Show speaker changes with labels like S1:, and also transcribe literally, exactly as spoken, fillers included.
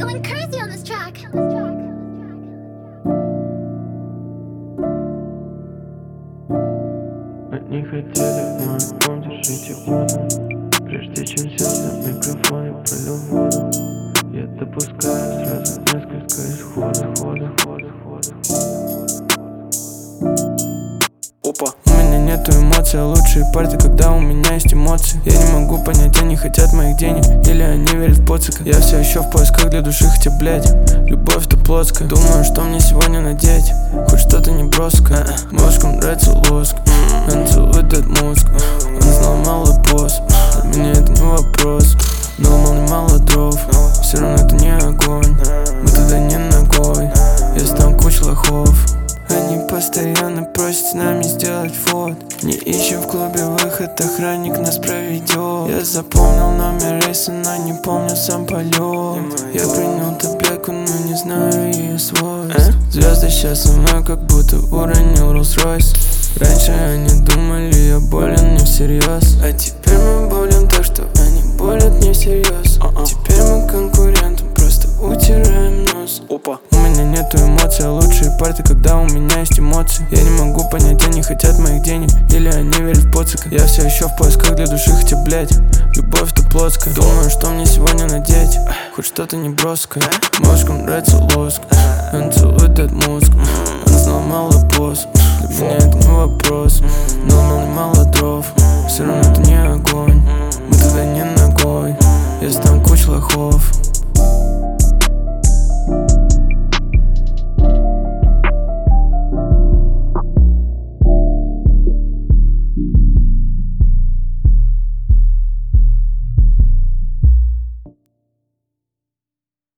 S1: going crazy on this track.
S2: Они хотели в мой дом, держите воду. Прежде чем сесть на микрофон, я пролил воду. Я допускаю сразу несколько исходов, хода, хода, хода.
S3: Опа. У меня нету эмоций, а лучшие парты, когда у меня есть эмоции. Я не могу понять, они хотят моих денег или они верят в поцика. Я все еще в поисках для души, хотя, блядь, любовь-то плоская. Думаю, что мне сегодня надеть, хоть что-то не броское. Мошкам нравится лоск, он целует этот мозг. Он знал мало пост, для меня это не вопрос. Наломал немало дров, все равно это не огонь. Мы туда не ногой, есть там куча лохов. Они постоянно просят с нами сделать фото. Не ищем в клубе выход, охранник нас проведет. Я запомнил номер рейса, но не помню сам полет. Я принял таблетку, но не знаю ее свойств. Звезды сейчас со мной, как будто уронил Rolls-Royce. Раньше они думали, я болен не всерьез, а теперь мы болен так, что они болят не всерьез. Теперь мы конкурентам просто утираем нос. Опа. У меня нету эмоций, а лучшие парты, когда у меня есть эмоции. Я не могу понять, они хотят моих денег или они верят в поцика. Я все еще в поисках для души, хотя, блядь, любовь-то плоская. Думаю, что мне сегодня надеть, хоть что-то не броское. Мошкам нравится лоск, он целует этот мозг. Он знал мало пост, для меня это не вопрос. Наломал немало дров, все равно